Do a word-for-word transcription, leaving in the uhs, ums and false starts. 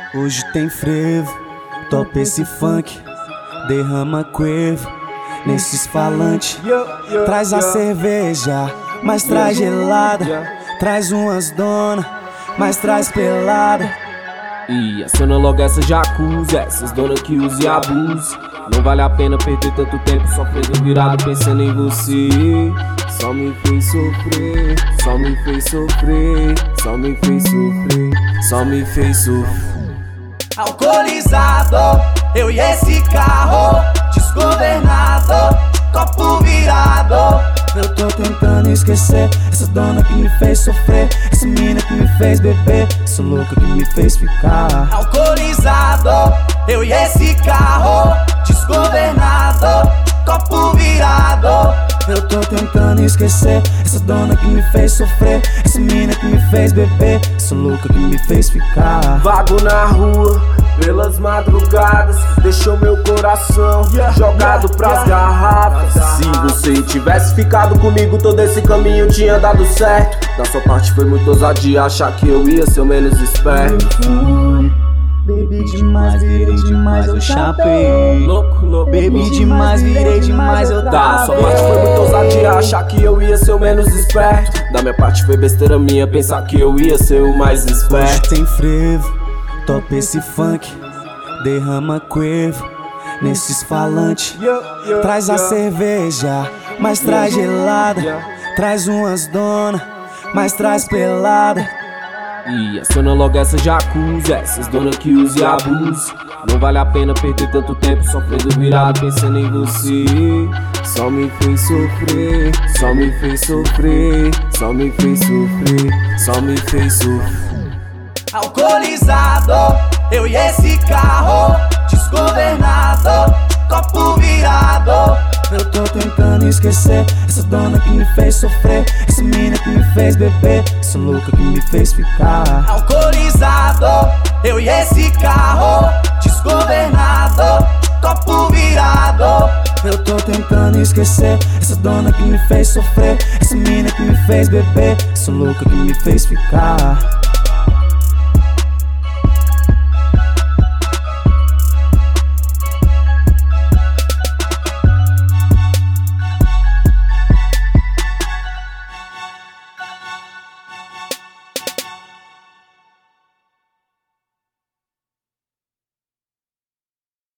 Hoje tem frevo, topa esse funk, derrama quevo nesses falantes. Traz a cerveja, mas traz gelada. Traz umas dona, mas traz pelada. E aciona logo essa jacuzzi, essas donas que usam e abusam. Não vale a pena perder tanto tempo sofrendo virado pensando em você. Só me fez sofrer, só me fez sofrer, só me fez sofrer, só me fez sofrer. Alcoolizado, eu e esse carro, desgovernado, copo virado. Eu tô tentando esquecer essa dona que me fez sofrer, essa mina que me fez beber, essa louca que me fez ficar. Alcoolizado, eu e esse carro, desgovernado, copo virado. Eu tô tentando esquecer essa dona que me fez sofrer, essa mina que me fez beber, essa louca que me fez ficar. Vago na rua, pelas madrugadas, deixou meu coração jogado pras garrafas. Se você tivesse ficado comigo, todo esse caminho tinha dado certo. Da sua parte foi muito ousadia achar que eu ia ser o menos esperto. Bebi demais, virei demais, eu chapei. Louco, louco, Bebi demais, virei demais, eu Da tava. sua parte foi muito ousadia achar que eu ia ser o menos esperto. Da minha parte foi besteira minha pensar que eu ia ser o mais Hoje esperto. tem frevo, topa esse funk, derrama quevo nesses falantes. Traz a cerveja, mas traz gelada. Traz umas dona, mas traz pelada. E aciona logo essa jacuzzi, essas donas que usam e abusam. Não vale a pena perder tanto tempo sofrendo virado pensando em você. Só me fez sofrer, só me fez sofrer, só me fez sofrer, só me fez sofrer. Alcoolizado, eu e esse carro, desgovernado, copo virado. Eu tô tentando esquecer essa dona que me fez sofrer, essa mina que me fez beber, essa louca que me fez ficar. Alcoolizado, eu e esse carro, desgovernado, copo virado. Eu tô tentando esquecer essa dona que me fez sofrer, essa mina que me fez beber, essa louca que me fez ficar.